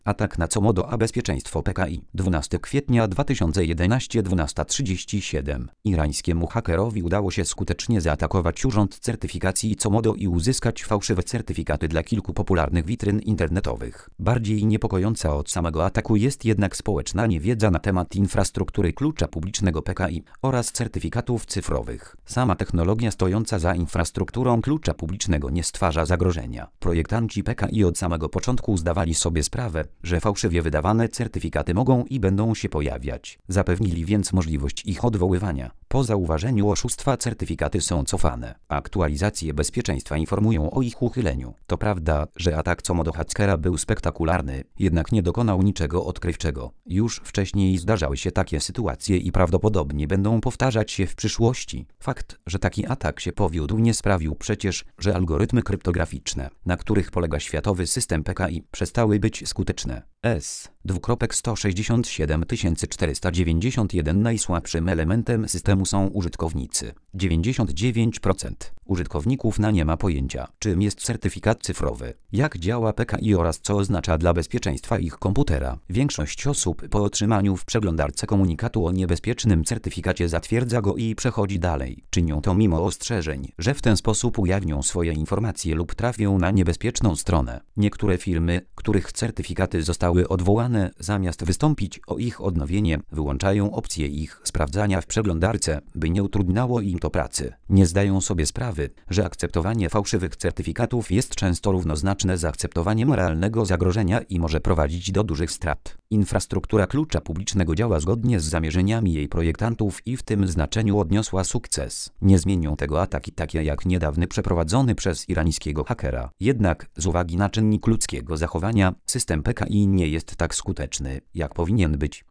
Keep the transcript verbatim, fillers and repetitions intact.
Atak na Comodo a bezpieczeństwo P K I. dwunastego kwietnia dwa tysiące jedenastego, dwunasta trzydzieści siedem. Irańskiemu hakerowi udało się skutecznie zaatakować urząd certyfikacji Comodo i uzyskać fałszywe certyfikaty dla kilku popularnych witryn internetowych. Bardziej niepokojąca od samego ataku jest jednak społeczna niewiedza na temat infrastruktury klucza publicznego P K I oraz certyfikatów cyfrowych. Sama technologia stojąca za infrastrukturą klucza publicznego nie stwarza zagrożenia. Projektanci P K I od samego początku zdawali sobie sprawę, że fałszywie wydawane certyfikaty mogą i będą się pojawiać. Zapewnili więc możliwość ich odwoływania. Po zauważeniu oszustwa certyfikaty są cofane. Aktualizacje bezpieczeństwa informują o ich uchyleniu. To prawda, że atak Comodo hackera był spektakularny, jednak nie dokonał niczego odkrywczego. Już wcześniej zdarzały się takie sytuacje i prawdopodobnie będą powtarzać się w przyszłości. Fakt, że taki atak się powiódł, nie sprawił przecież, że algorytmy kryptograficzne, na których polega światowy system P K I, przestały być skuteczne. S. sto sześćdziesiąt siedem tysięcy czterysta dziewięćdziesiąt jeden Najsłabszym elementem systemu są użytkownicy. dziewięćdziesiąt dziewięć procent użytkowników na nie ma pojęcia, czym jest certyfikat cyfrowy, jak działa P K I oraz co oznacza dla bezpieczeństwa ich komputera. Większość osób po otrzymaniu w przeglądarce komunikatu o niebezpiecznym certyfikacie zatwierdza go i przechodzi dalej. Czynią to mimo ostrzeżeń, że w ten sposób ujawnią swoje informacje lub trafią na niebezpieczną stronę. Niektóre firmy, których certyfikaty zostały odwołane, zamiast wystąpić o ich odnowienie, wyłączają opcję ich sprawdzania w przeglądarce, by nie utrudniało im to pracy. Nie zdają sobie sprawy, że akceptowanie fałszywych certyfikatów jest często równoznaczne z akceptowaniem realnego zagrożenia i może prowadzić do dużych strat. Infrastruktura klucza publicznego działa zgodnie z zamierzeniami jej projektantów i w tym znaczeniu odniosła sukces. Nie zmienią tego ataki takie jak niedawny przeprowadzony przez irańskiego hakera. Jednak z uwagi na czynnik ludzkiego zachowania, system P K I nie jest tak skuteczny, jak powinien być.